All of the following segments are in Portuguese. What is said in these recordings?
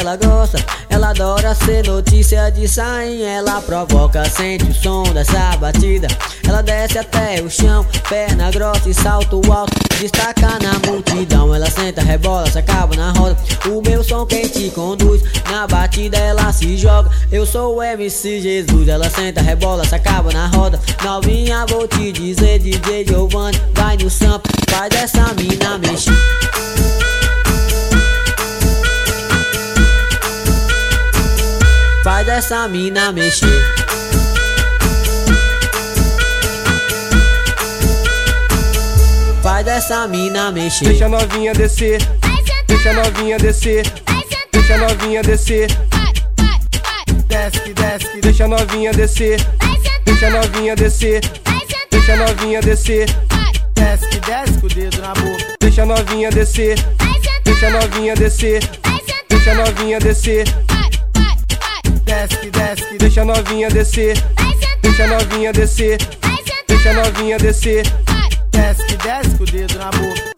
ela gosta. Ela adora ser notícia de sainha. Ela provoca, sente o som dessa batida. Ela desce até o chão, perna grossa e salto alto, destaca na multidão. Ela senta, rebola, se acaba na roda. O meu som quem te conduz, na batida ela se joga. Eu sou o MC Jesus. Ela senta, rebola, se acaba na roda. Novinha, vou te dizer, DJ Giovanni, vai no sample, faz essa mina mexer. Faz essa mina mexer. Faz essa mina mexer. Deixa a novinha descer, deixa a novinha descer, deixa a novinha descer. Desce, desce, deixa a novinha descer, deixa a novinha descer, deixa a novinha descer. Desce, desce com o dedo na boca. Deixa a novinha descer, deixa a novinha descer, deixa a novinha descer. Desce, desce, deixa a novinha descer, deixa a novinha descer, deixa a novinha descer. Desce, desce com o dedo na boca.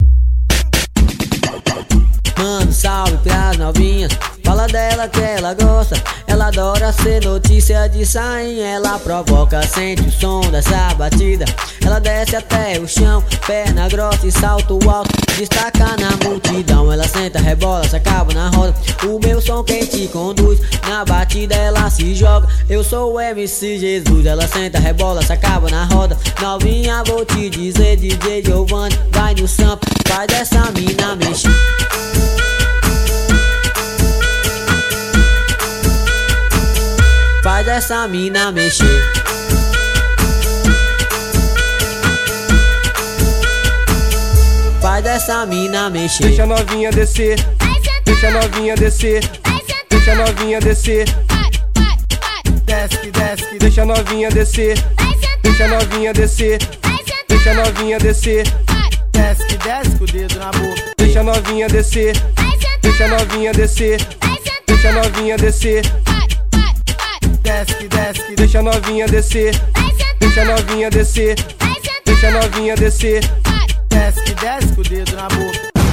Manda salve pras novinhas, fala dela que ela gosta. Ela adora ser notícia de sainha. Ela provoca, sente o som dessa batida. Ela desce até o chão, perna grossa e salto alto, destaca na multidão. Ela senta, rebola, se acaba na roda. O meu som quem te conduz, na batida ela se joga. Eu sou o MC Jesus. Ela senta, rebola, se acaba na roda. Novinha, vou te dizer, DJ Giovanni, vai no sample, faz essa mina mexer. Faz essa mina mexer. Faz essa mina mexer. Deixa a novinha descer, deixa a novinha descer, deixa a novinha descer. Desce, desce, deixa a novinha descer, deixa a novinha descer, deixa a novinha descer. Desce, desce com o dedo na boca. Deixa a novinha descer, deixa a novinha descer, deixa a novinha descer. Desce, desce, deixa a novinha descer, deixa a novinha descer, deixa a novinha descer. Desce, desce com o dedo na boca.